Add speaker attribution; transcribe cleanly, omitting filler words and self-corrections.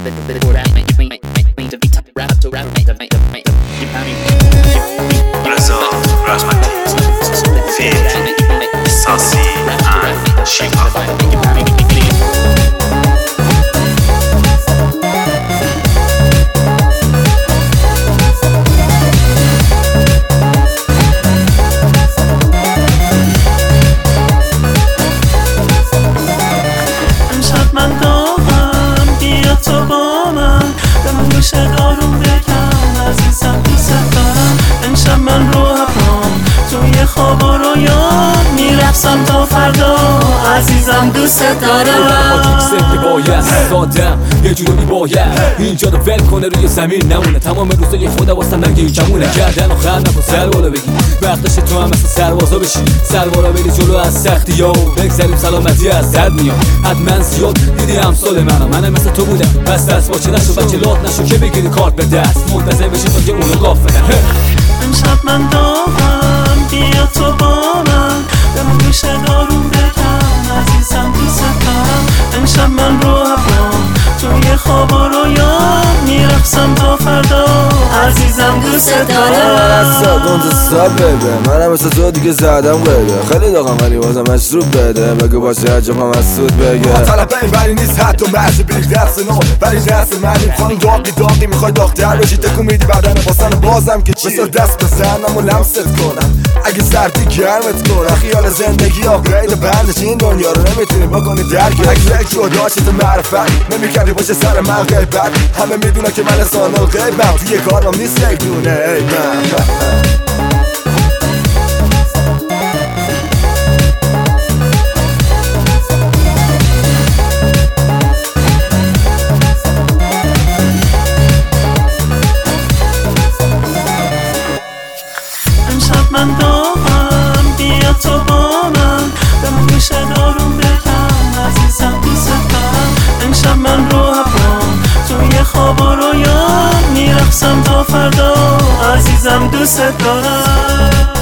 Speaker 1: رضا رحمتی فیت ساسی and شیکافه
Speaker 2: دارم بگم عزیزم دوست دارم. امشب من رو هپام توی خواب و رویام میرقصم تا فردا عزیزم دوست دارم.
Speaker 3: که باید سادم یه جوری باید اینجا رو ول کنه روی زمین نمونه. تمام روزای خدا واسه نگه این کمونه کردن آخر نکن سر بالا بگی وقتش تو هم مثل سربازا بشی سربارا بری جلو از سختی ها و بگذریم سلامتی از درد میاد. حتما زیاد دیدی امثال منم مثل تو بودم بس دست باچه نشو بچه لات نشو که بگیری کارت به دست منتظر بشی تا که اونو قافلن.
Speaker 2: امشب من دارم بیا تو با من به گوشه دارم بگم عزیزم دوست دارم. امشب من رو هپام توی خواب و رویام میرقصم تا فردا عزیزم دوست دارم.
Speaker 4: از ساکن تو ساب بده منم مثل تو دیگه زدم قیده خیلی داغم ولی بازم مشروب بده بگو باشه عجب هم از سود بگه
Speaker 5: طلب این ولی نیست حتی مرز بیش دست نو ولی دست منیم خانم داغی میخوای داغ‌تر بشی تکون میدی بدن باسن بازم که چی مثل دست بزنم و لمست کنم اگه سردی گرمت کنم. خیال زندگی آپگرید بندش این دنیا رو نمیتونی بکنی درک اگه یک جدا شده معرفت نمیکردی باشه سر من غیبت همه میدونن که من انسان الغیبم توی کارم نیست یک دونه عیبم.
Speaker 2: امشب من دارم بیا تو با من به گوشه دارم بگم عزیزم دوست دارم. امشب من رو هپام توی خواب و رویام میرقصم تا فردا عزیزم دوست دارم.